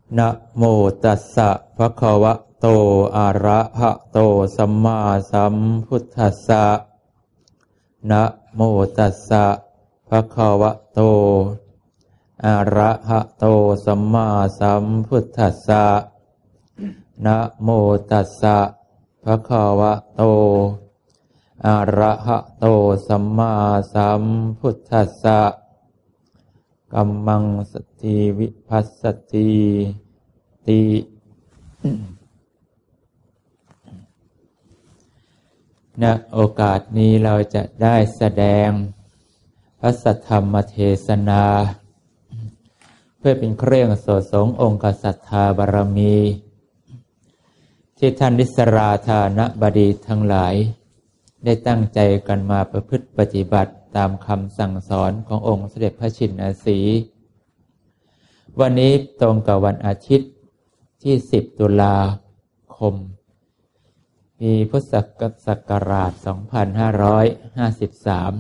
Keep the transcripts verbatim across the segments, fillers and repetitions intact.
นะโมตัสสะภะคะวะโตอะระหะโตสัมมาสัมพุทธัสสะนะโมตัสสะภะคะวะโตอะระหะโตสัมมาสัมพุทธัสสะนะโมตัสสะภะคะวะโตอะระหะโตสัมมาสัมพุทธัสสะกัมมังสติวิภัสสติติณโอกาสนี้เราจะได้แสดงพระสัทธรรมเทศนาเพื่อเป็นเครื่องโสสงองค์ศรัทธาบารมีที่ท่านนิสราธานบดีทั้งหลายได้ตั้งใจกันมาประพฤติปฏิบัติตามคำสั่งสอนขององค์เสด็จพระชินสีวันนี้ตรงกับวันอาทิตย์ที่สิบตุลาคมปีพุทธศักราชสองพันห้าร้อยห้าสิบสาม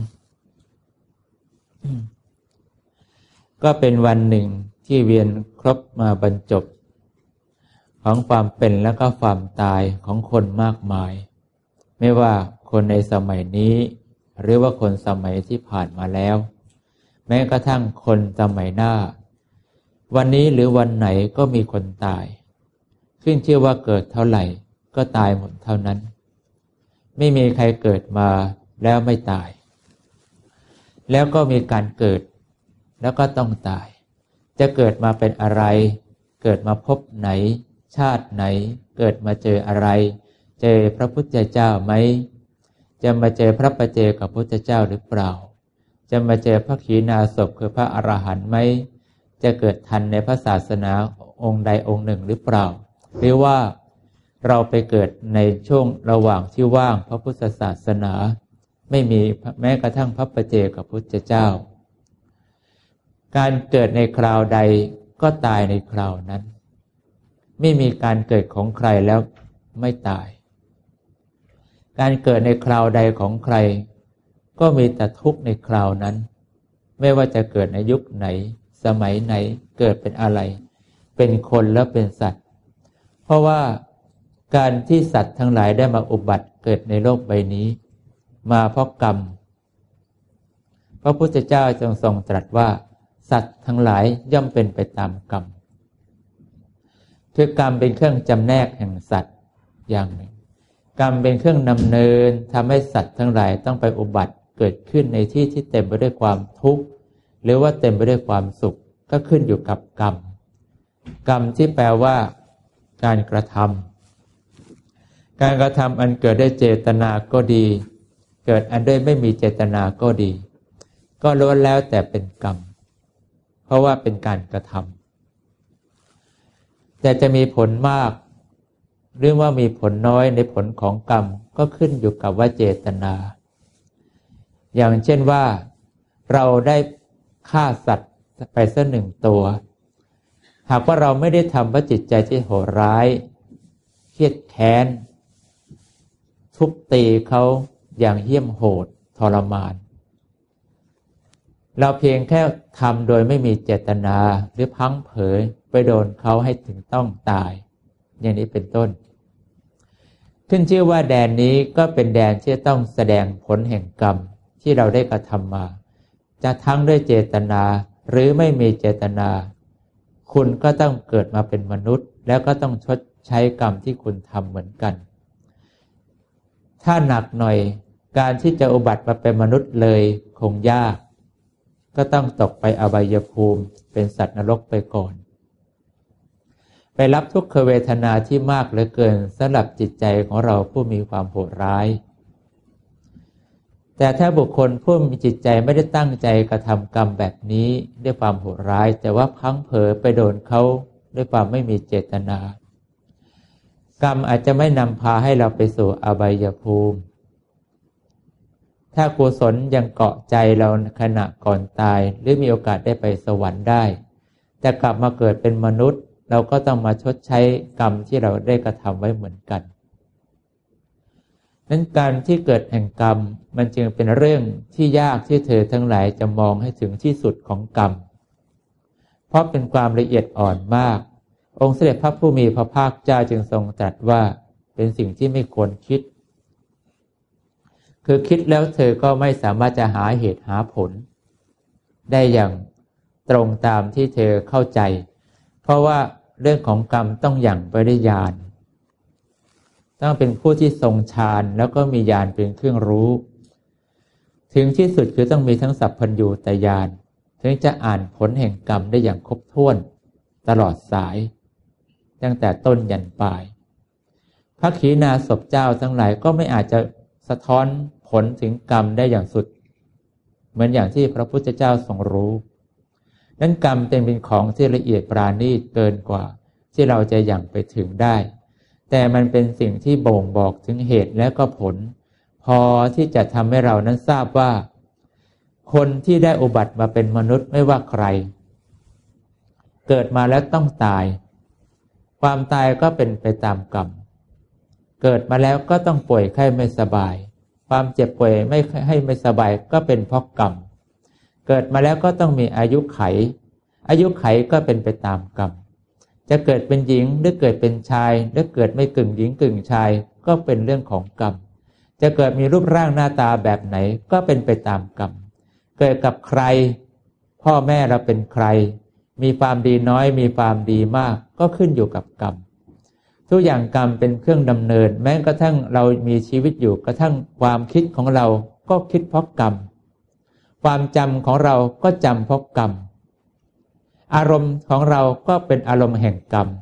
ก็เป็นวันหนึ่งที่เวียนครบมาบรรจบของความเป็นและก็ความตายของคนมากมายไม่ว่าคนในสมัยนี้หรือว่าคนสมัยที่ผ่านมาแล้วแม้กระทั่งคนสมัยหน้าวันนี้หรือวันไหนก็มีคนตายขึ้นชื่อว่าเกิดเท่าไหร่ก็ตายหมดเท่านั้นไม่มีใครเกิดมาแล้วไม่ตายแล้วก็มีการเกิดแล้วก็ต้องตายจะเกิดมาเป็นอะไรเกิดมาพบไหนชาติไหนเกิดมาเจออะไรเจอพระพุทธเจ้าไหมจะมาเจอพระปัจเจกพุทธเจ้าหรือเปล่าจะมาเจอพระขีณาสพคือพระอรหันต์ไหมจะเกิดทันในพระศาสนาองค์ใดองค์หนึ่งหรือเปล่าหรือว่าเราไปเกิดในช่วงระหว่างที่ว่างพระพุทธศาสนาไม่มีแม้กระทั่งพระปัจเจกพุทธเจ้าการเกิดในคราวใดก็ตายในคราวนั้นไม่มีการเกิดของใครแล้วไม่ตายการเกิดในคราวใดของใครก็มีแต่ทุกข์ในคราวนั้นไม่ว่าจะเกิดในยุคไหนสมัยไหนเกิดเป็นอะไรเป็นคนแล้วเป็นสัตว์เพราะว่าการที่สัตว์ทั้งหลายได้มาอุบัติเกิดในโลกใบนี้มาเพราะกรรมพระพุทธเจ้าจึงทรงตรัสว่าสัตว์ทั้งหลายย่อมเป็นไปตามกรรมคือกรรมเป็นเครื่องจำแนกแห่งสัตว์อย่างหนึ่งกรรมเป็นเครื่องนำเนินทำให้สัตว์ทั้งหลายต้องไปอุบัติเกิดขึ้นในที่ที่เต็มไปด้วยความทุกข์หรือว่าเต็มไปด้วยความสุขก็ขึ้นอยู่กับกรรมกรรมที่แปลว่าการกระทำการกระทำอันเกิดด้วยเจตนาก็ดีเกิดอันด้วยไม่มีเจตนาก็ดีก็ล้วนแล้วแต่เป็นกรรมเพราะว่าเป็นการกระทำแต่จะมีผลมากหรือว่ามีผลน้อยในผลของกรรมก็ขึ้นอยู่กับว่าเจตนาอย่างเช่นว่าเราได้ฆ่าสัตว์ไปสักหนึ่งตัวหากว่าเราไม่ได้ทำเพราะจิตใจที่โหดร้ายเครียดแค้นทุบตีเขาอย่างเหี้ยมโหดทรมานเราเพียงแค่ทำโดยไม่มีเจตนาหรือพังเผยไปโดนเขาให้ถึงต้องตายอย่างนี้เป็นต้นขึ้นชื่อว่าแดนนี้ก็เป็นแดนที่ต้องแสดงผลแห่งกรรมที่เราได้กระทำมาจะทั้งด้วยเจตนาหรือไม่มีเจตนาคุณก็ต้องเกิดมาเป็นมนุษย์แล้วก็ต้องชดใช้กรรมที่คุณทำเหมือนกันถ้าหนักหน่อยการที่จะอุบัติมาเป็นมนุษย์เลยคงยากก็ต้องตกไปอบายภูมิเป็นสัตว์นรกไปก่อนไปรับทุกขเวทนาที่มากเหลือเกินสำหรับจิตใจของเราผู้มีความโหดร้ายแต่ถ้าบุคคลผู้มีจิตใจไม่ได้ตั้งใจกระทำกรรมแบบนี้ด้วยความโหดร้ายแต่ว่าพลั้งเผลอไปโดนเขาด้วยความไม่มีเจตนากรรมอาจจะไม่นำพาให้เราไปสู่อบายภูมิถ้ากุศลยังเกาะใจเราขณะก่อนตายหรือมีโอกาสได้ไปสวรรค์ได้แต่กลับมาเกิดเป็นมนุษย์เราก็ต้องมาชดใช้กรรมที่เราได้กระทำไว้เหมือนกันนั้นการที่เกิดแห่งกรรมมันจึงเป็นเรื่องที่ยากที่เธอทั้งหลายจะมองให้ถึงที่สุดของกรรมเพราะเป็นความละเอียดอ่อนมากองค์เสด็จพระผู้มีพระภาคเจ้าจึงทรงตรัสว่าเป็นสิ่งที่ไม่ควรคิดคือคิดแล้วเธอก็ไม่สามารถจะหาเหตุหาผลได้อย่างตรงตามที่เธอเข้าใจเพราะว่าเรื่องของกรรมต้องหยั่งไปด้วยญาณต้องเป็นผู้ที่ทรงฌานแล้วก็มีญาณเป็นเครื่องรู้ถึงที่สุดคือต้องมีทั้งสัพพัญญูตญาณถึงจะอ่านผลแห่งกรรมได้อย่างครบถ้วนตลอดสายตั้งแต่ต้นยันปลายพระขีณาสพเจ้าทั้งหลายก็ไม่อาจจะสะท้อนผลถึงกรรมได้อย่างสุดเหมือนอย่างที่พระพุทธเจ้าทรงรู้นั้นกรรมเป็นของที่ละเอียดปราณีตเกินกว่าที่เราจะยังไปถึงได้แต่มันเป็นสิ่งที่บ่งบอกถึงเหตุและก็ผลพอที่จะทำให้เรานั้นทราบว่าคนที่ได้อุบัติมาเป็นมนุษย์ไม่ว่าใครเกิดมาแล้วต้องตายความตายก็เป็นไปตามกรรมเกิดมาแล้วก็ต้องป่วยไข้ไม่สบายความเจ็บป่วยไม่ให้ไม่สบายก็เป็นเพราะกรรมเกิดมาแล้วก็ต้องมีอายุไขอายุไขก็เป็นไปตามกรรมจะเกิดเป็นหญิงหรือเกิดเป็นชายหรือเกิดไม่กึ่งหญิงกึ่งชายก็เป็นเรื่องของกรรมจะเกิดมีรูปร่างหน้าตาแบบไหนก็เป็นไปตามกรรมเกิดกับใครพ่อแม่เราเป็นใครมีความดีน้อยมีความดีมากก็ขึ้นอยู่กับกรรมทุกอย่างกรรมเป็นเครื่องดำเนินแม้กระทั่งเรามีชีวิตอยู่กระทั่งความคิดของเราก็คิดเพราะกรรมความจำของเราก็จำเพราะกรรมอารมณ์ของเราก็เป็นอารมณ์แห่งกรรม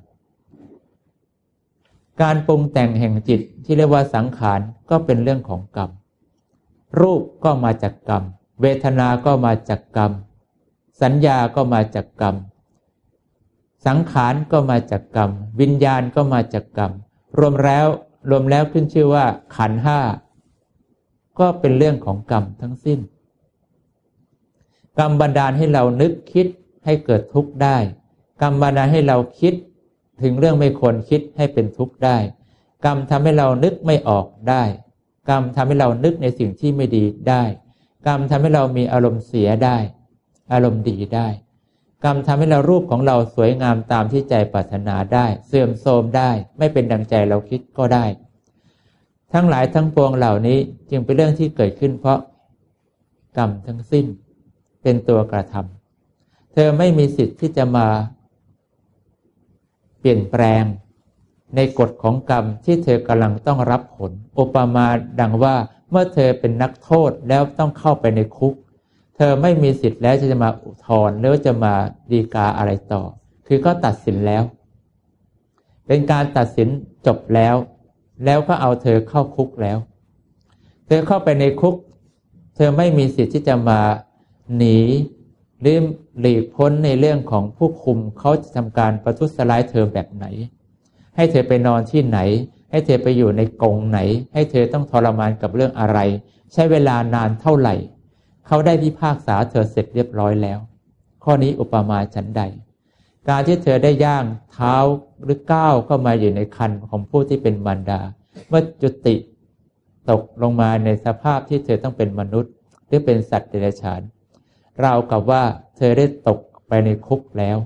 การปรุงแต่งแห่งจิตที่เรียกว่าสังขารก็เป็นเรื่องของกรรมรูปก็มาจากกรรมเวทนาก็มาจากกรรมสัญญาก็มาจากกรรมสังขารก็มาจากกรรมวิญญาณก็มาจากกรรมรวมแล้วรวมแล้วขึ้นชื่อว่าขันธ์ห้าก็เป็นเรื่องของกรรมทั้งสิ้นกรรมบันดาลให้เรานึกคิดให้เกิดทุกข์ได้กรรมบันดาลให้เราคิดถึงเรื่องไม่ควรคิดให้เป็นทุกข์ได้กรรมทำให้เรานึกไม่ออกได้กรรมทำให้เรานึกในสิ่งที่ไม่ดีได้กรรมทำให้เรามีอารมณ์เสียได้อารมณ์ดีได้กรรมทำให้เรารูปของเราสวยงามตามที่ใจปรารถนาได้เสื่อมโทรมได้ไม่เป็นดังใจเราคิดก็ได้ทั้งหลายทั้งปวงเหล่านี้จึงเป็นเรื่องที่เกิดขึ้นเพราะกรรมทั้งสิ้นเป็นตัวกระทำเธอไม่มีสิทธิ์ที่จะมาเปลี่ยนแปลงในกฎของกรรมที่เธอกำลังต้องรับผลอุปมาดังว่าเมื่อเธอเป็นนักโทษแล้วต้องเข้าไปในคุกเธอไม่มีสิทธิ์แล้วที่จะมาอุทธรณ์หรือจะมาฎีกาอะไรต่อคือก็ตัดสินแล้วเป็นการตัดสินจบแล้วแล้วก็เอาเธอเข้าคุกแล้วเธอเข้าไปในคุกเธอไม่มีสิทธิ์ที่จะมาหนีหรือหลีกพ้นในเรื่องของผู้คุมเขาจะทำการประทุษร้ายเธอแบบไหนให้เธอไปนอนที่ไหนให้เธอไปอยู่ในกรงไหนให้เธอต้องทรมานกับเรื่องอะไรใช้เวลานานเท่าไหร่เขาได้พิพากษาเธอเสร็จเรียบร้อยแล้วข้อนี้อุปมาฉันใดการที่เธอได้ย่างเท้าหรือก้าวเข้ามาอยู่ในครรภ์ของผู้ที่เป็นมารดาเมื่อจุติตกลงมาในสภาพที่เธอต้องเป็นมนุษย์หรือเป็นสัตว์เดรัจฉานราวกับว่าเธอได้ตกไปในคุกแล้ว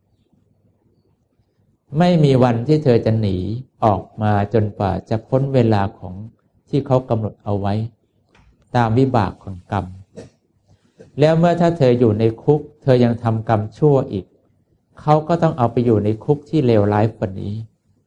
ไม่มีวันที่เธอจะหนีออกมาจนกว่าจะพ้นเวลาของที่เขากำหนดเอาไว้ตามวิบากของกรรมแล้วเมื่อถ้าเธออยู่ในคุกเธอยังทำกรรมชั่วอีกเขาก็ต้องเอาไปอยู่ในคุกที่เลวร้ายกว่านี้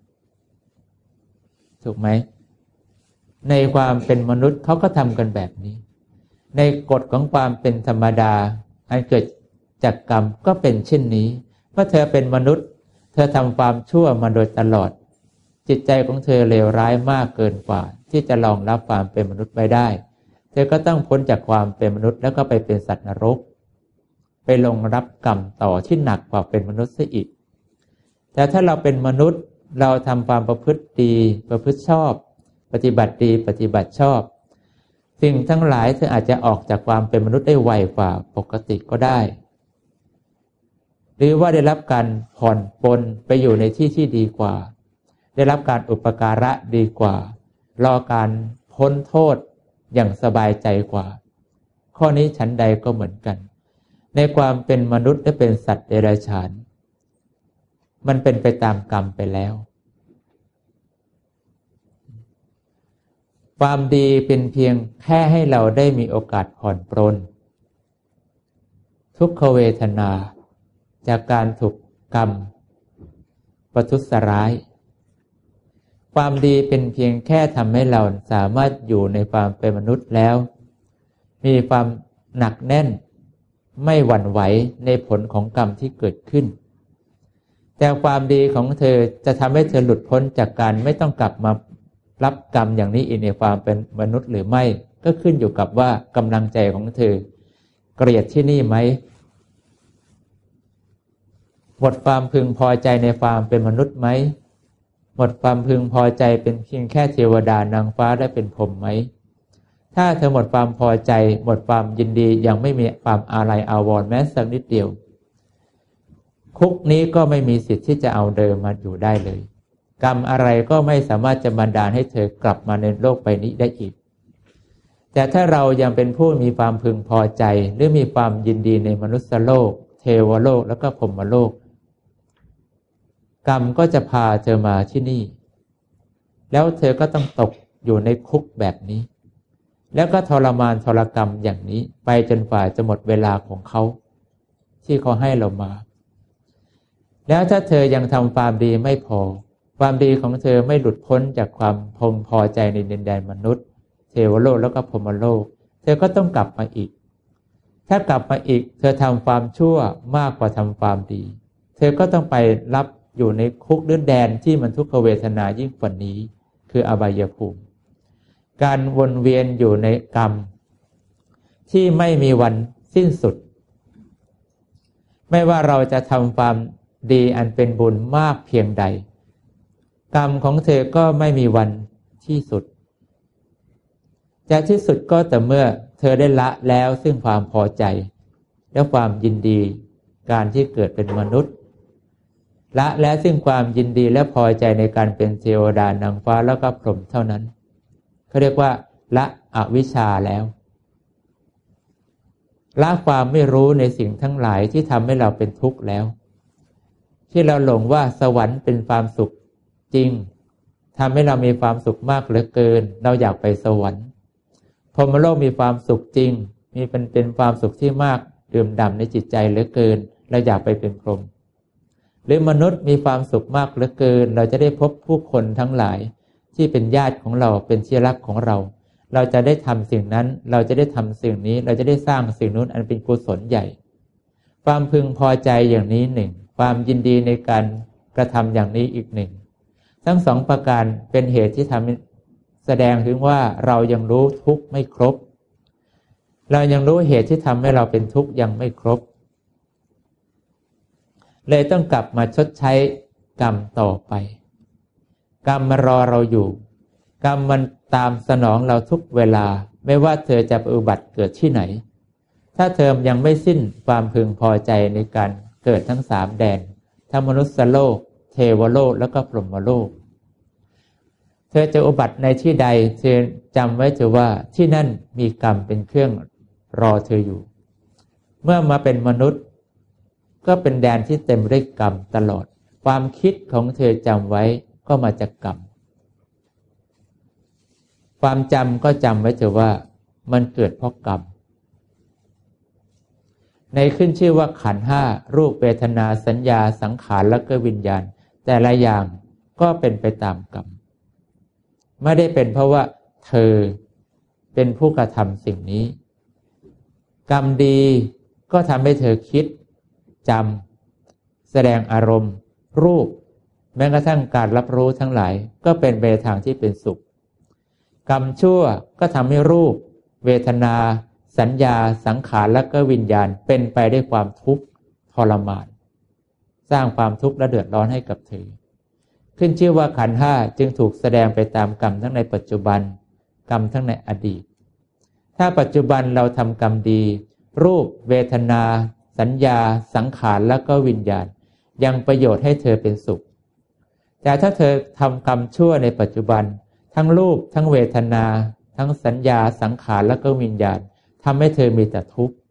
ถูกไหมในความเป็นมนุษย์เขาก็ทำกันแบบนี้ในกฎของความเป็นธรรมดาอันเกิดจากกรรมก็เป็นเช่นนี้เมื่อเธอเป็นมนุษย์เธอทำความชั่วมาโดยตลอดจิตใจของเธอเลวร้ายมากเกินกว่าที่จะรองรับความเป็นมนุษย์ไว้ได้เธอก็ต้องพ้นจากความเป็นมนุษย์แล้วก็ไปเป็นสัตว์นรกไปลงรับกรรมต่อที่หนักกว่าเป็นมนุษย์ซะอีกแต่ถ้าเราเป็นมนุษย์เราทำความประพฤติดีประพฤติชอบปฏิบัติดีปฏิบัติชอบสิ่งทั้งหลายเธออาจจะออกจากความเป็นมนุษย์ได้ไวกว่าปกติก็ได้หรือว่าได้รับการผ่อนปลนไปอยู่ในที่ที่ดีกว่าได้รับการอุปการะดีกว่ารอการพ้นโทษอย่างสบายใจกว่าข้อนี้ฉันใดก็เหมือนกันในความเป็นมนุษย์และเป็นสัตว์เดรัจฉานมันเป็นไปตามกรรมไปแล้วความดีเป็นเพียงแค่ให้เราได้มีโอกาสผ่อนปรนทุกขเวทนาจากการถูกกรรมประทุษร้ายความดีเป็นเพียงแค่ทำให้เราสามารถอยู่ในความเป็นมนุษย์แล้วมีความหนักแน่นไม่หวั่นไหวในผลของกรรมที่เกิดขึ้นแต่ความดีของเธอจะทำให้เธอหลุดพ้นจากการไม่ต้องกลับมารับกรรมอย่างนี้อีกในความเป็นมนุษย์หรือไม่ก็ขึ้นอยู่กับว่ากำลังใจของเธอเกลียดที่นี่ไหมหมดความพึงพอใจในความเป็นมนุษย์ไหมหมดความพึงพอใจเป็นเพียงแค่เทวดานางฟ้าได้เป็นพรหมไหมถ้าเธอหมดความพอใจหมดความยินดียังไม่มีความอาลัยอาวรณ์แม้สักนิดเดียวคุกนี้ก็ไม่มีสิทธิ์ที่จะเอาเดิมมาอยู่ได้เลยกรรมอะไรก็ไม่สามารถจะบันดาลให้เธอกลับมาในโลกใบนี้ได้อีกแต่ถ้าเรายังเป็นผู้มีความพึงพอใจหรือมีความยินดีในมนุษยโลกเทวโลกแล้วก็พรหมโลกกรรมก็จะพาเธอมาที่นี่แล้วเธอก็ต้องตกอยู่ในคุกแบบนี้แล้วก็ทรมานทรกรรมอย่างนี้ไปจนกว่าจะหมดเวลาของเขาที่เขาให้เรามาแล้วถ้าเธอยังทำความดีไม่พอความดีของเธอไม่หลุดพ้นจากความพึงพอใจในดินแดนมนุษย์เทวโลกแล้วก็พรหมโลกเธอก็ต้องกลับมาอีกถ้ากลับมาอีกเธอทำความชั่วมากกว่าทำความดีเธอก็ต้องไปรับอยู่ในคุกหรือแดนที่มันทุกขเวทนายิ่งกว่านี้คืออบายภูมิการวนเวียนอยู่ในกรรมที่ไม่มีวันสิ้นสุดไม่ว่าเราจะทำความดีอันเป็นบุญมากเพียงใดกรรมของเธอก็ไม่มีวันที่สุดจะที่สุดก็แต่เมื่อเธอได้ละแล้วซึ่งความพอใจและความยินดีการที่เกิดเป็นมนุษย์ละแล้วซึ่งความยินดีและพอใจในการเป็นเทวดานางฟ้าแล้วก็พรหมเท่านั้นเขาเรียกว่าละอวิชชาแล้วละความไม่รู้ในสิ่งทั้งหลายที่ทำให้เราเป็นทุกข์แล้วที่เราหลงว่าสวรรค์เป็นความสุขจริงทำให้เรามีความสุขมากเหลือเกินเราอยากไปสวรรค์พรหมโลกมีความสุขจริงมีเป็นเป็นความสุขที่มากดื่มด่ำในจิตใจเหลือเกินเราอยากไปเป็นพรหมหรือมนุษย์มีความสุขมากเหลือเกินเราจะได้พบผู้คนทั้งหลายที่เป็นญาติของเราเป็นที่รักของเราเราจะได้ทำสิ่งนั้นเราจะได้ทำสิ่งนี้เราจะได้สร้างสิ่งนู้นอันเป็นกุศลใหญ่ความพึงพอใจอย่างนี้หนึ่งความยินดีในการกระทำอย่างนี้อีกหนึ่งทั้งสองประการเป็นเหตุที่ทำแสดงถึงว่าเรายังรู้ทุกข์ไม่ครบเรายังรู้เหตุที่ทำให้เราเป็นทุกข์ยังไม่ครบเลยต้องกลับมาชดใช้กรรมต่อไปกรรมมารอเราอยู่กรรมมันตามสนองเราทุกเวลาไม่ว่าเธอจะอุบัติเกิดที่ไหนถ้าเธอยังไม่สิ้นความพึงพอใจในการเกิดทั้งสามแดนทั้งมนุษย์โลกเทวโลกแล้วก็พรหมโลกเธอจะอุบัติในที่ใดเธอจำไว้เถอะว่าที่นั่นมีกรรมเป็นเครื่องรอเธออยู่เมื่อมาเป็นมนุษย์ก็เป็นแดนที่เต็มด้วยกรรมตลอดความคิดของเธอจำไว้ก็มาจากกรรมความจำก็จำไว้เถอะว่ามันเกิดเพราะกรรมในขึ้นชื่อว่าขันธ์ห้ารูปเวทนาสัญญาสังขารและก็วิญญาณแต่ละอย่างก็เป็นไปตามกรรมไม่ได้เป็นเพราะว่าเธอเป็นผู้กระทำสิ่งนี้กรรมดีก็ทำให้เธอคิดจำแสดงอารมณ์รูปแม้กระทั่งการรับรู้ทั้งหลายก็เป็นไปทางที่เป็นสุขกรรมชั่วก็ทำให้รูปเวทนาสัญญาสังขารและก็วิญญาณเป็นไปด้วยความทุกข์ทรมานสร้างความทุกข์และเดือดร้อนให้กับเธอขึ้นชื่อว่าขันธ์ห้าจึงถูกแสดงไปตามกรรมทั้งในปัจจุบันกรรมทั้งในอดีตถ้าปัจจุบันเราทำกรรมดีรูปเวทนาสัญญาสังขารและก็วิญญาณยังประโยชน์ให้เธอเป็นสุขแต่ถ้าเธอทำกรรมชั่วในปัจจุบันทั้งรูปทั้งเวทนาทั้งสัญญาสังขารและก็วิญญาณทำให้เธอมีแต่ทุกข์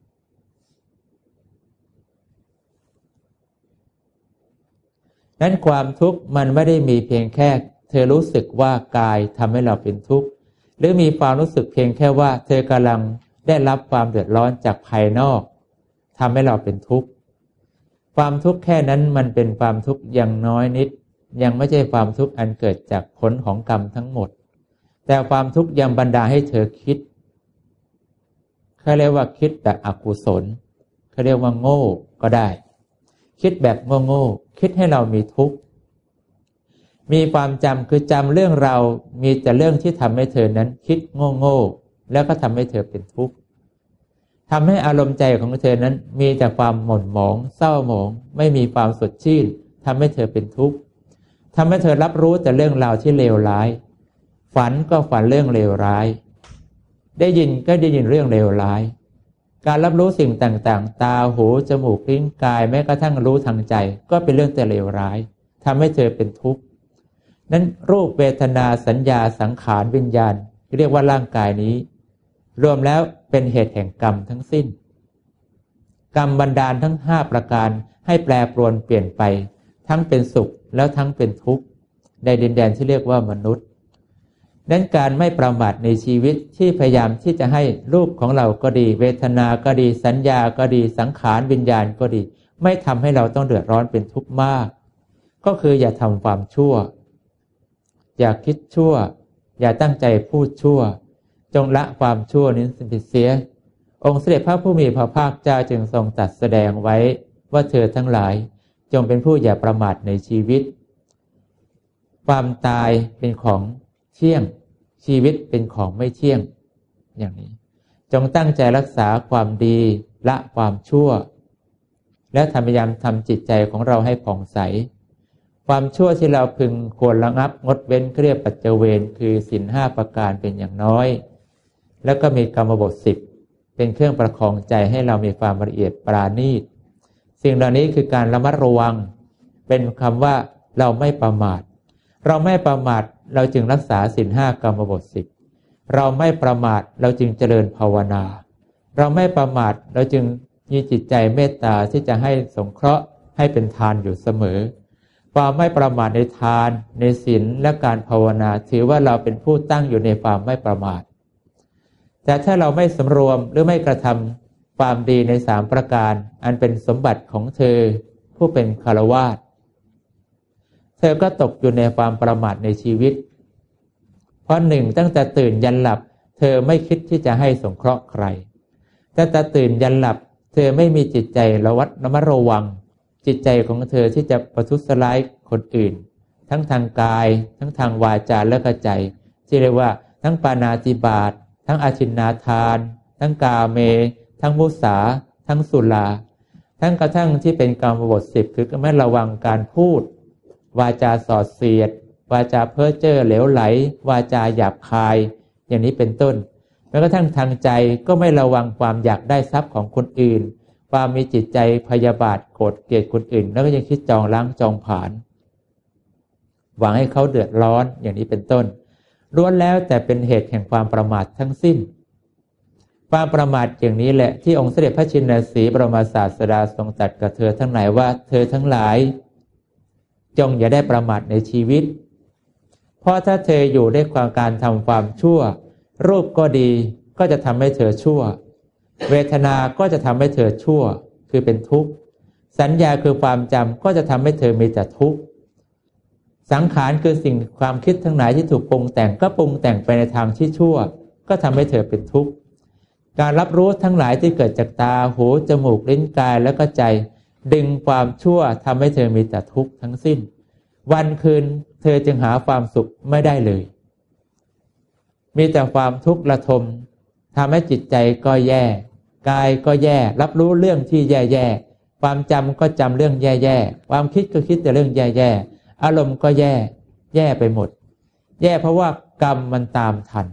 นั้นความทุกข์มันไม่ได้มีเพียงแค่เธอรู้สึกว่ากายทำให้เราเป็นทุกข์หรือมีความรู้สึกเพียงแค่ว่าเธอกำลังได้รับความเดือดร้อนจากภายนอกทำให้เราเป็นทุกข์ความทุกข์แค่นั้นมันเป็นความทุกข์อย่างน้อยนิดยังไม่ใช่ความทุกข์อันเกิดจากผลของกรรมทั้งหมดแต่ความทุกข์ยังบันดาลให้เธอคิดเขาเรียกว่าคิดแบบอกุศลเขาเรียกว่าโง่ก็ได้คิดแบบโง่ๆคิดให้เรามีทุกข์มีความจำคือจำเรื่องเรามีแต่เรื่องที่ทำให้เธอนั้นคิดโง่ๆแล้วก็ทำให้เธอเป็นทุกข์ทำให้อารมณ์ใจของเธอนั้นมีแต่ความหม่นหมองเศร้าหมองไม่มีความสดชื่นทำให้เธอเป็นทุกข์ทำให้เธอรับรู้แต่เรื่องราวที่เลวร้ายฝันก็ฝันเรื่องเลวร้ายได้ยินก็ได้ยินเรื่องเลวร้ายการรับรู้สิ่งต่างๆตาหูจมูกลิ้นกายแม้กระทั่งรู้ทางใจก็เป็นเรื่องแต่เลวร้ายทำให้เธอเป็นทุกข์นั้นรูปเวทนาสัญญาสังขารวิญญาณเรียกว่าร่างกายนี้รวมแล้วเป็นเหตุแห่งกรรมทั้งสิ้นกรรมบันดาลทั้งห้าประการให้แปรปรวนเปลี่ยนไปทั้งเป็นสุขแล้วทั้งเป็นทุกข์ในดินแดนที่เรียกว่ามนุษย์นั้นการไม่ประมาทในชีวิตที่พยายามที่จะให้รูปของเราก็ดีเวทนาก็ดีสัญญาก็ดีสังขารวิญญาณก็ดีไม่ทำให้เราต้องเดือดร้อนเป็นทุกข์มากก็คืออย่าทำความชั่วอย่าคิดชั่วอย่าตั้งใจพูดชั่วจงละความชั่วนี้เสียองค์เสด็จพระผู้มีพระภาคเจ้าจึงทรงตรัสแสดงไว้ว่าเธอทั้งหลายจงเป็นผู้อย่าประมาทในชีวิตความตายเป็นของเที่ยงชีวิตเป็นของไม่เที่ยงอย่างนี้จงตั้งใจรักษาความดีละความชั่วและพยายามทำจิตใจของเราให้ผ่องใสความชั่วที่เราพึงควรระงับงดเว้นเรียกปัจเจเวรคือศีลห้าประการเป็นอย่างน้อยแล้วก็มีกรรมบทสิบเป็นเครื่องประคองใจให้เรามีความละเอียดปราณีตสิ่งเหล่านี้คือการระมัดระวังเป็นคำว่าเราไม่ประมาทเราไม่ประมาทเราจึงรักษาศีลห้ากรรมบทสิบเราไม่ประมาทเราจึงเจริญภาวนาเราไม่ประมาทเราจึงมีจิตใจเมตตาที่จะให้สงเคราะห์ให้เป็นทานอยู่เสมอความไม่ประมาทในทานในศีลและการภาวนาถือว่าเราเป็นผู้ตั้งอยู่ในความไม่ประมาทแต่ถ้าเราไม่สำรวมหรือไม่กระทำความดีในสามประการอันเป็นสมบัติของเธอผู้เป็นฆราวาสเธอก็ตกอยู่ในความประมาทในชีวิตเพราะหนึ่งตั้งแต่ตื่นยันหลับเธอไม่คิดที่จะให้สงเคราะห์ใครตั้งแต่ตื่นยันหลับเธอไม่มีจิตใจระวัดระมัดระวังจิตใจของเธอที่จะประทุษร้ายคนอื่นทั้งทางกายทั้งทางวาจาและก็ใจที่เรียกว่าทั้งปาณาติบาตทั้งอาทินนาทานทั้งกาเมทั้งมุสาทั้งสุราทั้งกระทั่งที่เป็นกรรมบทสิบคือไม่ระวังการพูดวาจาสอดเสียดวาจาเพ้อเจ้อเหลวไหลวาจาหยาบคายอย่างนี้เป็นต้นแม้กระทั่งทางใจก็ไม่ระวังความอยากได้ทรัพย์ของคนอื่นความมีจิตใจพยาบาทโกรธเกลียดคนอื่นแล้วก็ยังคิดจองล้างจองผลาญหวังให้เขาเดือดร้อนอย่างนี้เป็นต้นล้วนแล้วแต่เป็นเหตุแห่งความประมาททั้งสิ้นความประมาทอย่างนี้แหละที่องค์เสด็จพระชินสีห์บรมศาสดาทรงตรัสกับเธอทั้งหลายว่าเธอทั้งหลายจงอย่าได้ประมาทในชีวิตเพราะถ้าเธออยู่ด้วยความการทำความชั่วรูปก็ดีก็จะทำให้เธอชั่วเวทนาก็จะทำให้เธอชั่วคือเป็นทุกข์สัญญาคือความจำก็จะทำให้เธอมีแต่ทุกข์สังขารคือสิ่งความคิดทั้งหลายที่ถูกปรุงแต่งก็ปรุงแต่งไปในทางที่ชั่วก็ทำให้เธอเป็นทุกข์การรับรู้ทั้งหลายที่เกิดจากตาหูจมูกลิ้นกายแล้วก็ใจดึงความชั่วทำให้เธอมีแต่ทุกข์ทั้งสิ้นวันคืนเธอจึงหาความสุขไม่ได้เลยมีแต่ความทุกข์ระทมทำให้จิตใจก็แย่กายก็แย่รับรู้เรื่องที่แย่ๆความจำก็จำเรื่องแย่ๆความคิดก็คิดแต่เรื่องแย่ๆอารมณ์ก็แย่แย่ไปหมดแย่เพราะว่ากรรมมันตามทัน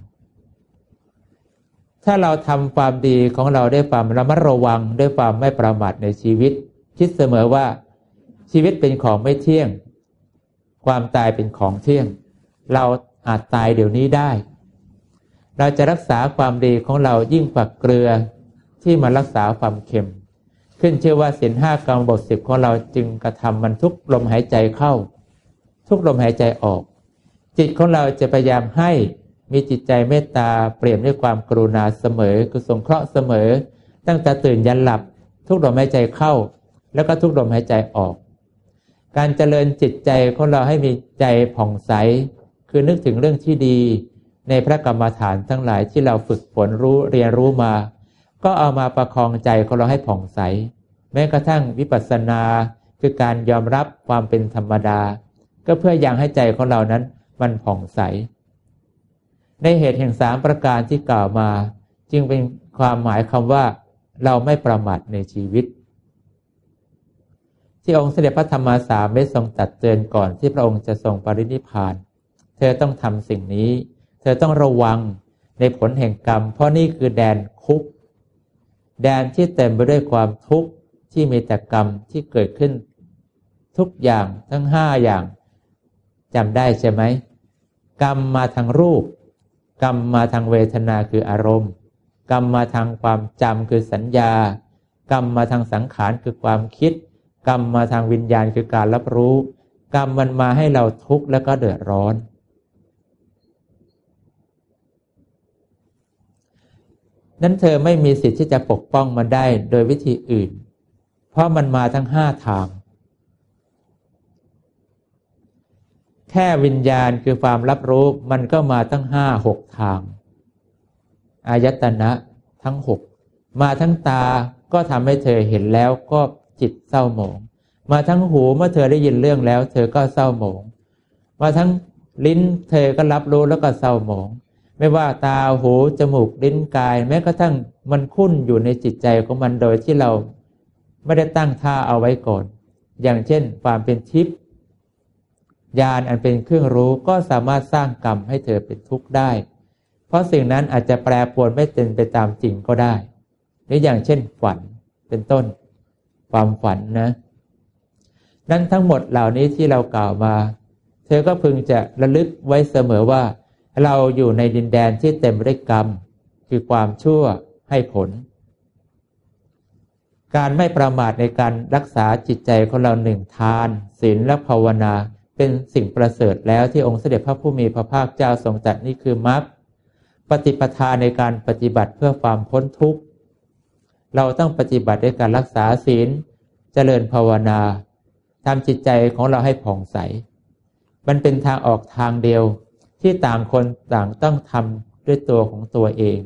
ถ้าเราทำความดีของเราด้วยความระมัดระวังด้วยความไม่ประมาทในชีวิตคิดเสมอว่าชีวิตเป็นของไม่เที่ยงความตายเป็นของเที่ยงเราอาจตายเดี๋ยวนี้ได้เราจะรักษาความดีของเรายิ่งกว่าเกลือที่มารักษาความเค็มขึ้นชื่อว่าศีลห้ากรรมบทสิบของเราจึงกระทำมันทุกลมหายใจเข้าทุกลมหายใจออกจิตของเราจะพยายามให้มีจิตใจเมตตาเปลี่ยนด้วยความกรุณาเสมอคือสงเคราะห์เสมอตั้งแต่ตื่นยันหลับทุกลมหายใจเข้าแล้วก็ทุกลมหายใจออกการเจริญจิตใจของเราให้มีใจผ่องใสคือนึกถึงเรื่องที่ดีในพระกรรมฐานทั้งหลายที่เราฝึกฝนรู้เรียนรู้มาก็เอามาประคองใจของเราให้ผ่องใสแม้กระทั่งวิปัสสนาคือการยอมรับความเป็นธรรมดาก็เพื่อยังให้ใจของเรานั้นมันผ่องใสในเหตุแห่งสามประการที่กล่าวมาจึงเป็นความหมายคำว่าเราไม่ประมาทในชีวิตที่องค์เสด็จพระธรรมสามได้ทรงตรัสเตือนก่อนที่พระองค์จะทรงปรินิพพานเธอต้องทำสิ่งนี้เธอต้องระวังในผลแห่งกรรมเพราะนี่คือแดนคุกแดนที่เต็มไปด้วยความทุกข์ที่มีแต่กรรมที่เกิดขึ้นทุกอย่างทั้งห้าอย่างจำได้ใช่ไหมกรรมมาทางรูปกรรมมาทางเวทนาคืออารมณ์กรรมมาทางความจำคือสัญญากรรมมาทางสังขารคือความคิดกรรมมาทางวิญญาณคือการรับรู้กรรมมันมาให้เราทุกข์แล้วก็เดือดร้อนนั้นเธอไม่มีสิทธิ์ที่จะปกป้องมันได้โดยวิธีอื่นเพราะมันมาทั้งห้าทางแค่วิญญาณคือความรับรู้มันก็มาตั้งห้าหกทางอายตนะทั้งหกมาทั้งตาก็ทำให้เธอเห็นแล้วก็จิตเศร้าหมองมาทั้งหูเมื่อเธอได้ยินเรื่องแล้วเธอก็เศร้าหมองมาทั้งลิ้นเธอก็รับรู้แล้วก็เศร้าหมองไม่ว่าตาหูจมูกลิ้นกายแม้กระทั่งมันคุ้นอยู่ในจิตใจของมันโดยที่เราไม่ได้ตั้งท่าเอาไว้ก่อนอย่างเช่นความเป็นทิพย์ญาณอันเป็นเครื่องรู้ก็สามารถสร้างกรรมให้เธอเป็นทุกข์ได้เพราะสิ่งนั้นอาจจะแปรปรวนไม่เป็นไปตามจริงก็ได้หรืออย่างเช่นฝันเป็นต้นความฝันนะนั้นทั้งหมดเหล่านี้ที่เรากล่าวมาเธอก็พึงจะระลึกไว้เสมอว่าเราอยู่ในดินแดนที่เต็มไปด้วยกรรมคือความชั่วให้ผลการไม่ประมาทในการรักษาจิตใจของเราหนึ่งทานศีลและภาวนาเป็นสิ่งประเสริฐแล้วที่องค์เสด็จพระผู้มีพระภาคเจ้าทรงตรัสนี่คือมรรคปฏิปทาในการปฏิบัติเพื่อความพ้นทุกข์เราต้องปฏิบัติด้วยการรักษาศีลเจริญภาวนาทำจิตใจของเราให้ผ่องใสมันเป็นทางออกทางเดียวที่ต่างคนต่างต้องทำด้วยตัวของตัวเอง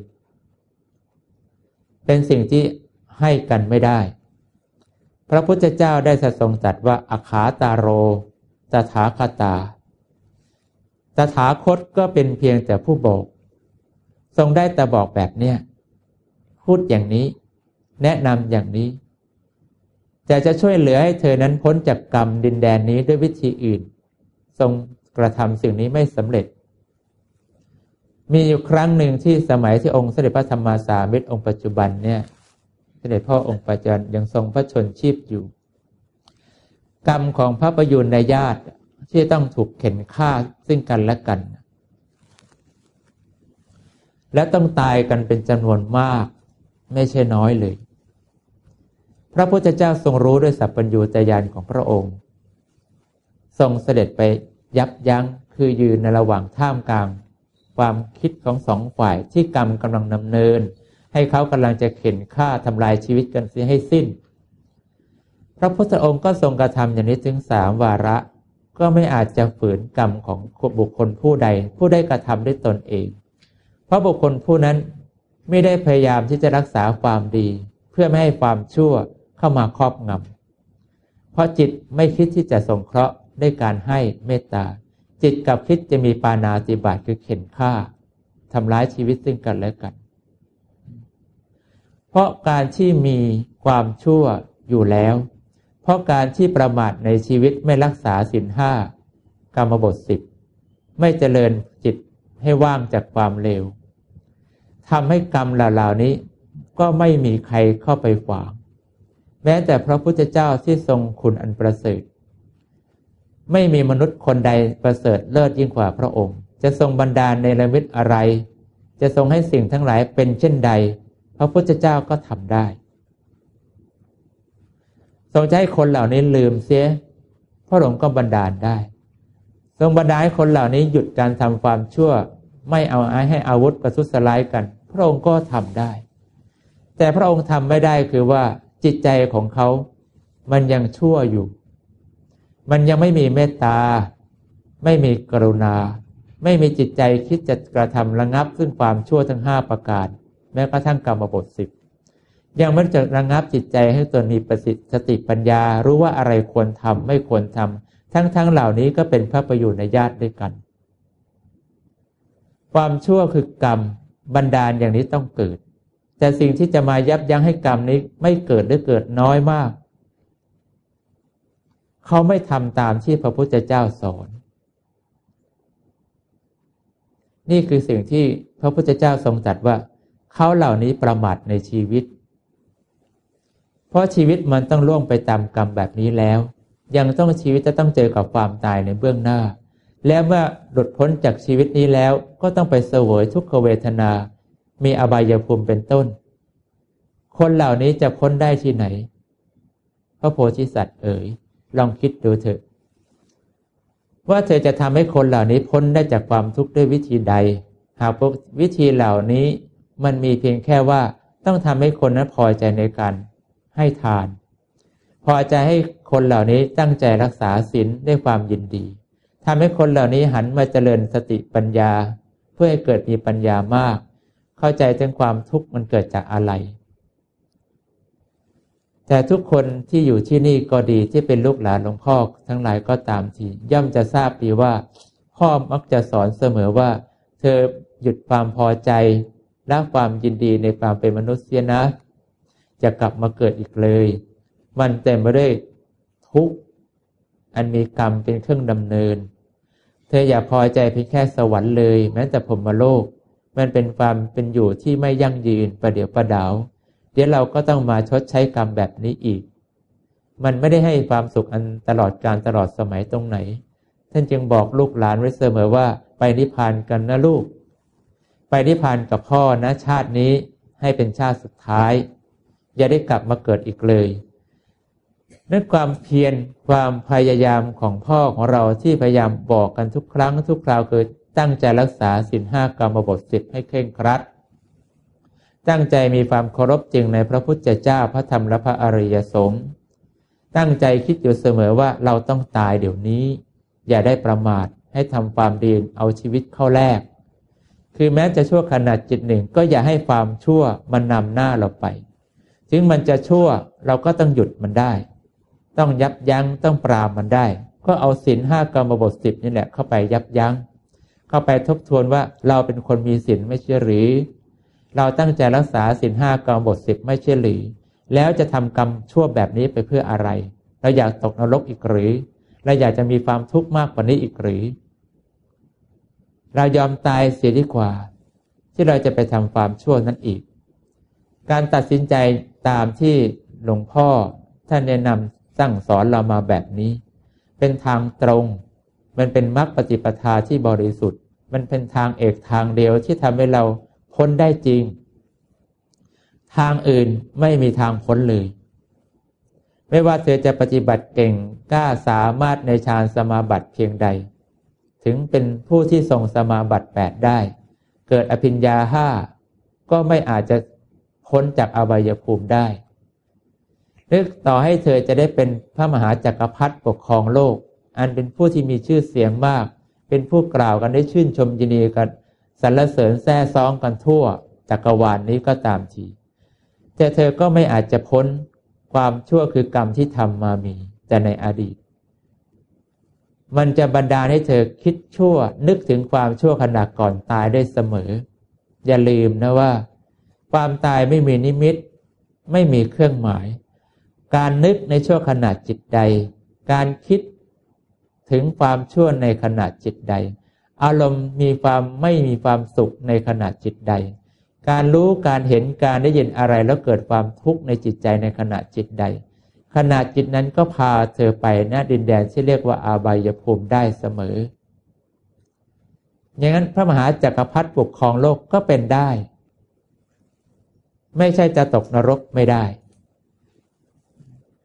เป็นสิ่งที่ให้กันไม่ได้พระพุทธเจ้าได้ทรงตรัสว่าอขาตาโรตถาคตาตถาคตก็เป็นเพียงแต่ผู้บอกทรงได้แต่บอกแบบเนี้ยพูดอย่างนี้แนะนำอย่างนี้แต่จะช่วยเหลือให้เธอนั้นพ้นจากกรรมดินแดนนี้ด้วยวิธีอื่นทรงกระทำสิ่งนี้ไม่สำเร็จมีอยู่ครั้งหนึ่งที่สมัยที่องค์เสด็จพระธรรมาสามิตรองค์ปัจจุบันเนี่ยเสด็จพ่อองค์ปัจจุบันยังทรงพระชนชีพอยู่กรรมของพระประยุรญาติที่ต้องถูกเข็นฆ่าซึ่งกันและกันและต้องตายกันเป็นจำนวนมากไม่ใช่น้อยเลยพระพุทธเจ้าทรงรู้ด้วยสัพพัญญูตญาณของพระองค์ทรงเสด็จไปยับยั้งคือยืนในระหว่างท่ามกลางความคิดของสองฝ่ายที่กรรมกำลังดำเนินให้เขากำลังจะเข็นฆ่าทำลายชีวิตกันเสียให้สิ้นพระพุทธองค์ก็ทรงกระทำอย่างนี้ถึงสามวาระก็ไม่อาจจะฝืนกรรมของบุคคลผู้ใดผู้ได้กระทำด้วยตนเองเพราะบุคคลผู้นั้นไม่ได้พยายามที่จะรักษาความดีเพื่อไม่ให้ความชั่วเข้ามาครอบงำเพราะจิตไม่คิดที่จะสงเคราะห์ด้วยการให้เมตตาจิตกับคิดจะมีปาณาติบาตคือเข็นฆ่าทำร้ายชีวิตซึ่งกันและกันเพราะการที่มีความชั่วอยู่แล้วเพราะการที่ประมาทในชีวิตไม่รักษาศีลห้ากรรมบทสิบไม่เจริญจิตให้ว่างจากความเลวทำให้กรรมเหล่านี้ก็ไม่มีใครเข้าไปขวางแม้แต่พระพุทธเจ้าที่ทรงคุณอันประเสริฐไม่มีมนุษย์คนใดประเสริฐเลิศยิ่งกว่าพระองค์จะทรงบันดาลในนิมิตอะไรจะทรงให้สิ่งทั้งหลายเป็นเช่นใดพระพุทธเจ้าก็ทำได้ทรงจะให้คนเหล่านี้ลืมเสียพระองค์ก็บันดาลได้ทรงบันดาลให้คนเหล่านี้หยุดการทำความชั่วไม่เอาให้อาวุธประทุษร้ายกันพระองค์ก็ทำได้แต่พระองค์ทำไม่ได้คือว่าจิตใจของเขามันยังชั่วอยู่มันยังไม่มีเมตตาไม่มีกรุณาไม่มีจิตใจคิดจะกระทำระงับซึ่งความชั่วทั้งห้าประการแม้กระทั่งกรรมบทสิบยังไม่จะระงับจิตใจให้ตนมีประสิทธิสติปัญญารู้ว่าอะไรควรทำไม่ควรทำทั้งทั้งเหล่านี้ก็เป็นพระประโยชน์ในญาติด้วยกันความชั่วคือกรรมบันดาลอย่างนี้ต้องเกิดแต่สิ่งที่จะมายับยั้งให้กรรมนี้ไม่เกิดหรือเกิดน้อยมากเขาไม่ทำตามที่พระพุทธเจ้าสอนนี่คือสิ่งที่พระพุทธเจ้าทรงตรัสว่าเขาเหล่านี้ประมาทในชีวิตเพราะชีวิตมันต้องล่วงไปตามกรรมแบบนี้แล้วยังต้องชีวิตจะต้องเจอกับความตายในเบื้องหน้าและเมื่อหลุดพ้นจากชีวิตนี้แล้วก็ต้องไปเสวยทุกขเวทนามีอบายภูมิเป็นต้นคนเหล่านี้จะพ้นได้ที่ไหนพระโพธิสัตว์เอ๋ยลองคิดดูเถอะว่าเธอจะทำให้คนเหล่านี้พ้นได้จากความทุกข์ด้วยวิธีใดหากวิธีเหล่านี้มันมีเพียงแค่ว่าต้องทำให้คนนั้นพอใจในการให้ทานพอใจให้คนเหล่านี้ตั้งใจรักษาศีลด้วยความยินดีทำให้คนเหล่านี้หันมาเจริญสติปัญญาเพื่อให้เกิดมีปัญญามากเข้าใจถึงความทุกข์มันเกิดจากอะไรแต่ทุกคนที่อยู่ที่นี่ก็ดีที่เป็นลูกหลานหลวงพ่อทั้งหลายก็ตามทีย่อมจะทราบดีว่าพ่อมักจะสอนเสมอว่าเธอหยุดความพอใจและความยินดีในความเป็นมนุษย์เสียนะจะกลับมาเกิดอีกเลยมันเต็มไปด้วยทุกข์อันมีกรรมเป็นเครื่องดำเนินเธออย่าพอใจเพียงแค่สวรรค์เลยแม้แต่พรหมโลกมันเป็นความเป็นอยู่ที่ไม่ยั่งยืนประเดี๋ยวประดาวเดี๋ยวเราก็ต้องมาชดใช้กรรมแบบนี้อีกมันไม่ได้ให้ความสุขอันตลอดกาลตลอดสมัยตรงไหนท่านจึงบอกลูกหลานไว้เสมอว่าไปนิพพานกันนะลูกไปนิพพานกับพ่อนะชาตินี้ให้เป็นชาติสุดท้ายอย่าได้กลับมาเกิดอีกเลยนั่นความเพียรความพยายามของพ่อของเราที่พยายามบอกกันทุกครั้งทุกคราวคือตั้งใจรักษาศีลห้ากรรมบทสิบให้เคร่งครัดตั้งใจมีความเคารพจริงในพระพุทธเจ้าพระธรรมและพระอริยสงฆ์ตั้งใจคิดอยู่เสมอว่าเราต้องตายเดี๋ยวนี้อย่าได้ประมาทให้ทำความดีเอาชีวิตเข้าแลกคือแม้จะชั่วขนาดจิตหนึ่งก็อย่าให้ความชั่วมันนำหน้าเราไปถึงมันจะชั่วเราก็ต้องหยุดมันได้ต้องยับยั้งต้องปราบมันได้ก็เอาศีลห้ากรรมบทสิบนี่แหละเข้าไปยับยั้งเข้าไปทบทวนว่าเราเป็นคนมีศีลไม่ใช่หรือเราตั้งใจรักษาศีลห้ากรรมบทสิบไม่ใช่หรือแล้วจะทำกรรมชั่วแบบนี้ไปเพื่ออะไรเราอยากตกนรกอีกหรือเราอยากจะมีความทุกข์มากกว่านี้อีกหรือเรายอมตายเสียดีกว่าที่เราจะไปทำความชั่วนั้นอีกการตัดสินใจตามที่หลวงพ่อท่านแนะนำสั่งสอนเรามาแบบนี้เป็นทางตรงมันเป็นมรรคปฏิปทาที่บริสุทธิ์มันเป็นทางเอกทางเดียวที่ทำให้เราพ้นได้จริงทางอื่นไม่มีทางพ้นเลยไม่ว่าเธอจะปฏิบัติเก่งกล้าสามารถในฌานสมาบัติเพียงใดถึงเป็นผู้ที่ทรงสมาบัติแปดได้เกิดอภิญญาห้าก็ไม่อาจจะพ้นจากอบายภูมิได้นึกต่อให้เธอจะได้เป็นพระมหาจักรพรรดิปกครองโลกอันเป็นผู้ที่มีชื่อเสียงมากเป็นผู้กล่าวกันได้ชื่นชมยินดีกันสรรเสริญแซ่ซ้องกันทั่วจักรวาล น, นี้ก็ตามทีแต่เธอก็ไม่อาจจะพ้นความชั่วคือกรรมที่ทำมามีแต่ในอดีตมันจะบันดาลให้เธอคิดชั่วนึกถึงความชั่วขณะก่อนตายได้เสมออย่าลืมนะว่าความตายไม่มีนิมิตไม่มีเครื่องหมายการนึกในชั่วขณะจิตใดการคิดถึงความชั่วในขณะจิตใดอารมณ์มีความไม่มีความสุขในขณะจิตใดการรู้การเห็นการได้ยินอะไรแล้วเกิดความทุกข์ในจิตใจในขณะจิตใดขณะจิตนั้นก็พาเธอไปณดินแดนที่เรียกว่าอาบายภูมิได้เสมออย่างนั้นพระมหาจักรพรรดิปกครองโลกก็เป็นได้ไม่ใช่จะตกนรกไม่ได้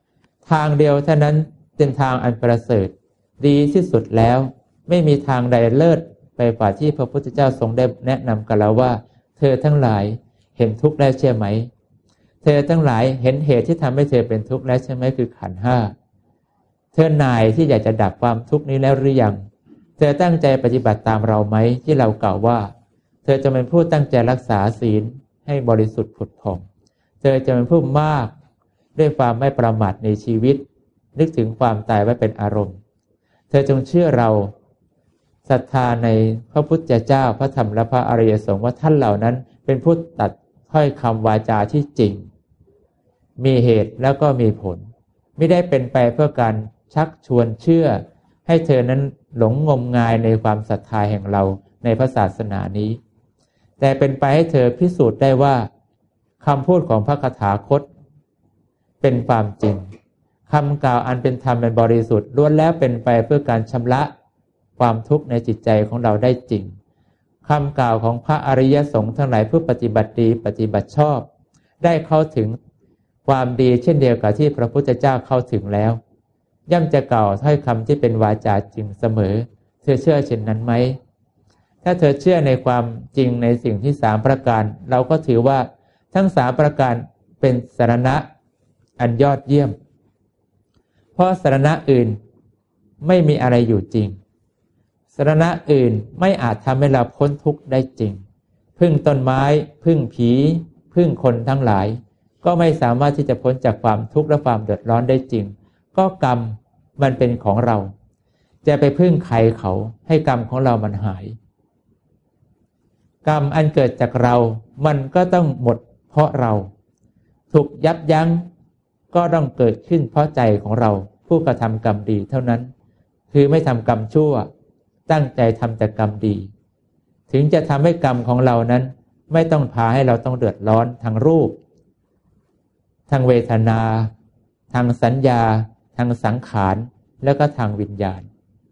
ทางเดียวเท่านั้นเป็นทางอันประเสริฐดีที่สุดแล้วไม่มีทางใดเลิศไปกว่าที่พระพุทธเจ้าทรงได้แนะนำกับเราว่าเธอทั้งหลายเห็นทุกข์แล้วใช่ไหมเธอทั้งหลายเห็นเหตุที่ทำให้เธอเป็นทุกข์แล้วใช่ไหมคือขันธ์ห้าเธอหน่ายที่อยากจะดับความทุกข์นี้แล้วหรือยังเธอตั้งใจปฏิบัติตามเราไหมที่เรากล่าวว่าเธอจะเป็นผู้ตั้งใจรักษาศีลให้บริสุทธิ์ผุดผ่องเธอจะเป็นผู้มากด้วยความไม่ประมาทในชีวิตนึกถึงความตายไว้เป็นอารมณ์เธอจงเชื่อเราศรัทธาในพระพุทธเจ้าพระธรรมและพระอริยสงฆ์ว่าท่านเหล่านั้นเป็นผู้ตัดถ้อยคำวาจาที่จริงมีเหตุแล้วก็มีผลไม่ได้เป็นไปเพื่อการชักชวนเชื่อให้เธอนั้นหลงงมงายในความศรัทธาแห่งเราในพระศาสนานี้แต่เป็นไปให้เธอพิสูจน์ได้ว่าคำพูดของพระคถาคตเป็นความจริงคำกล่าวอันเป็นธรรมเป็นบริสุทธิ์ล้วนแล้วเป็นไปเพื่อการชำระความทุกข์ในจิตใจของเราได้จริงคำกล่าวของพระอริยสงฆ์ทั้งหลายผู้ปฏิบัติดีปฏิบัติชอบได้เข้าถึงความดีเช่นเดียวกับที่พระพุทธเจ้าเข้าถึงแล้วย่อมจะกล่าวถ้อยคำที่เป็นวาจาจริงเสมอเธอเชื่อเช่นนั้นไหมถ้าเธอเชื่อในความจริงในสิ่งที่สามประการเราก็ถือว่าทั้งสามประการเป็นสรณะอันยอดเยี่ยมเพราะสรณะอื่นไม่มีอะไรอยู่จริงสรณะอื่นไม่อาจทำให้เราพ้นทุกข์ได้จริงพึ่งต้นไม้พึ่งผีพึ่งคนทั้งหลายก็ไม่สามารถที่จะพ้นจากความทุกข์และความเดือดร้อนได้จริงก็กรรมมันเป็นของเราจะไปพึ่งใครเขาให้กรรมของเรามันหายกรรมอันเกิดจากเรามันก็ต้องหมดเพราะเราถูกยับยั้งก็ต้องเกิดขึ้นเพราะใจของเราผู้กระทำกรรมดีเท่านั้นคือไม่ทำกรรมชั่วตั้งใจทำแต่กรรมดีถึงจะทำให้กรรมของเรานั้นไม่ต้องพาให้เราต้องเดือดร้อนทางรูปทางเวทนาทางสัญญาทางสังขารแล้วก็ทางวิญญาณ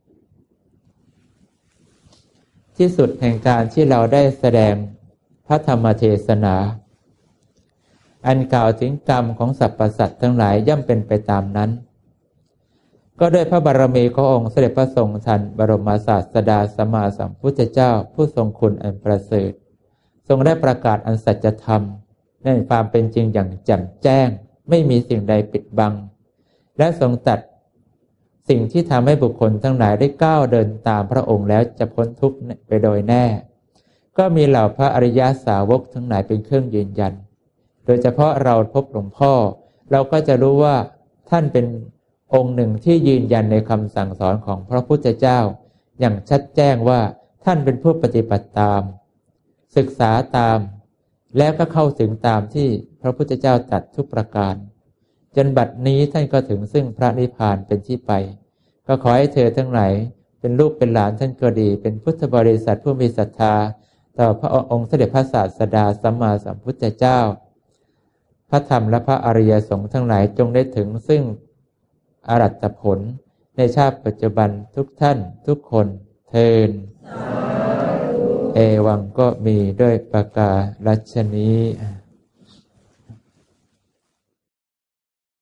ที่สุดแห่งการที่เราได้แสดงพระธรรมเทศนาอันกล่าวถึงกรรมของสรรพสัตว์ทั้งหลายย่อมเป็นไปตามนั้นก็ด้วยพระบารมีขององค์เสด็จพระทรงทันบรมศาสดาสัมมาสัมพุทธเจ้าผู้ทรงคุณอันประเสริฐทรงได้ประกาศอันสัจธรรมในความเป็นจริงอย่างแจ่มแจ้งไม่มีสิ่งใดปิดบังและทรงตรัสสิ่งที่ทำให้บุคคลทั้งหลายได้ก้าวเดินตามพระองค์แล้วจะพ้นทุกข์ไปโดยแน่ก็มีเหล่าพระอริยสาวกทั้งหลายเป็นเครื่องยืนยันโดยเฉพาะเราพบหลวงพ่อเราก็จะรู้ว่าท่านเป็นองค์หนึ่งที่ยืนยันในคำสั่งสอนของพระพุทธเจ้าอย่างชัดแจ้งว่าท่านเป็นผู้ปฏิบัติตามศึกษาตามแล้วก็เข้าถึงตามที่พระพุทธเจ้าตรัสทุกประการจนบัดนี้ท่านก็ถึงซึ่งพระนิพพานเป็นที่ไปก็ขอให้เธอทั้งหลายเป็นลูกเป็นหลานท่านก็ดีเป็นพุทธบริษัทผู้มีศรัทธาต่อพระองค์เสด็จพระศาสดาสัมมาสัมพุทธเจ้าพระธรรมและพระอริยสงฆ์ทั้งหลายจงได้ถึงซึ่งอรหัตผลในชาติปัจจุบันทุกท่านทุกคนเทินเอวังก็มีด้วยประการฉนี้